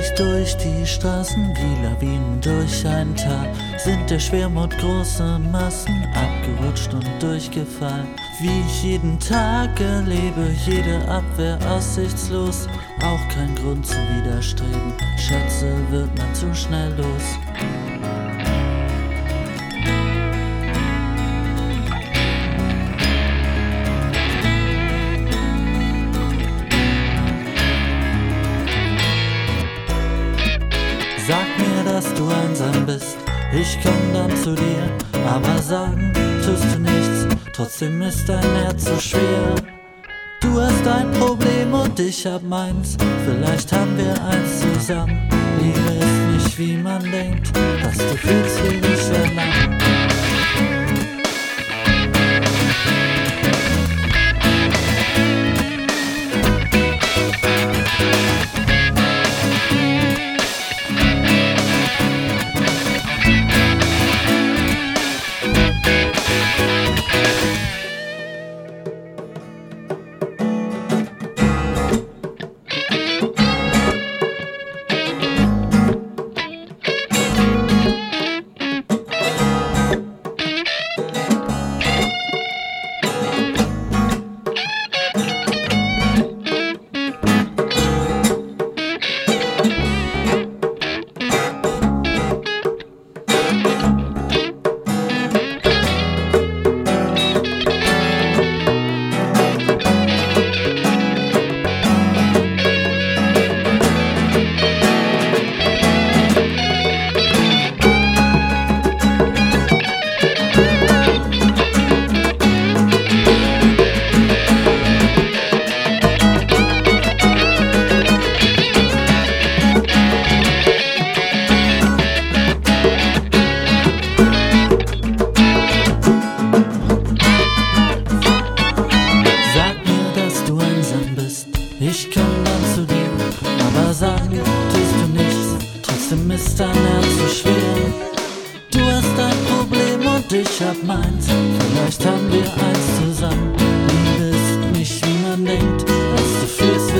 ich durch die Straßen wie Lawinen durch ein Tal. Sind der Schwermut große Massen abgerutscht und durchgefallen. Wie ich jeden Tag erlebe, jede Abwehr aussichtslos. Auch kein Grund zum Widerstreben, Schätze wird man zu schnell los. Sag mir, dass du einsam bist, ich komm dann zu dir. Aber sagen tust du nichts, trotzdem ist dein Herz so schwer. Du hast ein Problem und ich hab meins, vielleicht haben wir eins zusammen. Liebe ist nicht wie man denkt, was du fühlst will ich verlangen. Ich komm dann zu dir, aber sagen tust du nichts, trotzdem ist dein Herz so schwer. Du hast ein Problem und ich hab meins, vielleicht haben wir eins zusammen. Liebe ist nicht wie man denkt, was du fühlst